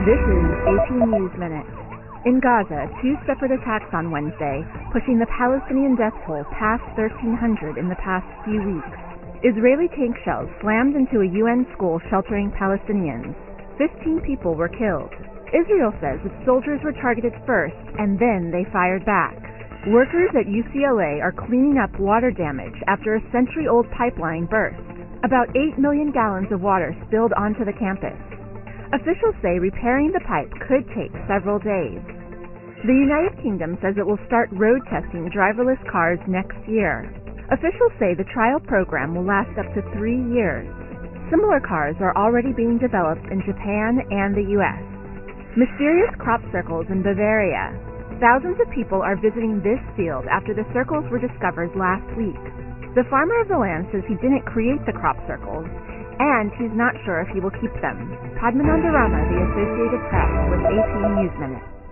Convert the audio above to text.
This is AP News Minute. In Gaza, two separate attacks on Wednesday, pushing the Palestinian death toll past 1,300 in the past few weeks. Israeli tank shells slammed into a UN school sheltering Palestinians. 15 people were killed. Israel says its soldiers were targeted first, and then they fired back. Workers at UCLA are cleaning up water damage after a century-old pipeline burst. About 8 million gallons of water spilled onto the campus. Officials say repairing the pipe could take several days. The United Kingdom says it will start road testing driverless cars next year. Officials say the trial program will last up to 3 years. Similar cars are already being developed in Japan and the U.S. Mysterious crop circles in Bavaria. Thousands of people are visiting this field after the circles were discovered last week. The farmer of the land says he didn't create the crop circles, and he's not sure if he will keep them. Padmanabhi Rama, The Associated Press, with AP News Minute.